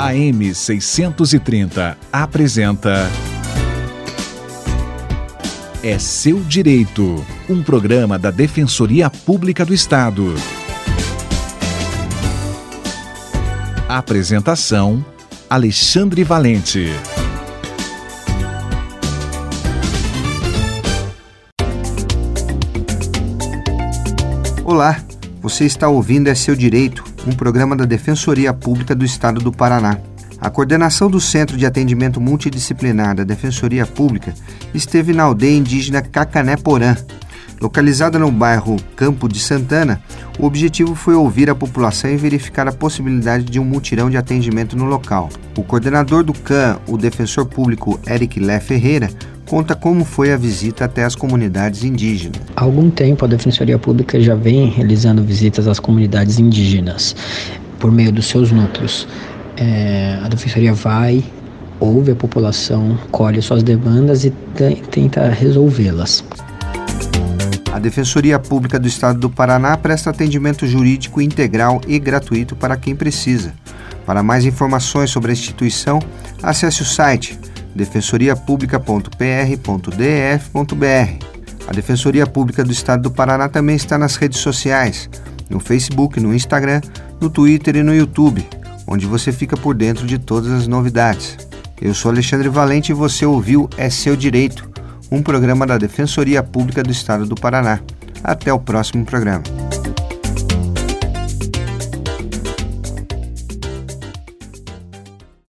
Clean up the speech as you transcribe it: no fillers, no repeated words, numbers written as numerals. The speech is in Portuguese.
AM 630 apresenta É Seu Direito, um programa da Defensoria Pública do Estado. Apresentação: Alexandre Valente. Olá, você está ouvindo É Seu Direito, um programa da Defensoria Pública do Estado do Paraná. A coordenação do Centro de Atendimento Multidisciplinar da Defensoria Pública esteve na aldeia indígena Cacané-Porã. Localizada no bairro Campo de Santana, o objetivo foi ouvir a população e verificar a possibilidade de um mutirão de atendimento no local. O coordenador do CAM, o defensor público Eric Lé Ferreira, conta como foi a visita até as comunidades indígenas. Há algum tempo a Defensoria Pública já vem realizando visitas às comunidades indígenas por meio dos seus núcleos. A Defensoria vai, ouve a população, colhe suas demandas e tenta resolvê-las. A Defensoria Pública do Estado do Paraná presta atendimento jurídico integral e gratuito para quem precisa. Para mais informações sobre a instituição, acesse o site defensoriapublica.pr.def.br. A Defensoria Pública do Estado do Paraná também está nas redes sociais, no Facebook, no Instagram, no Twitter e no YouTube, onde você fica por dentro de todas as novidades. Eu sou Alexandre Valente e você ouviu É Seu Direito, um programa da Defensoria Pública do Estado do Paraná. Até o próximo programa.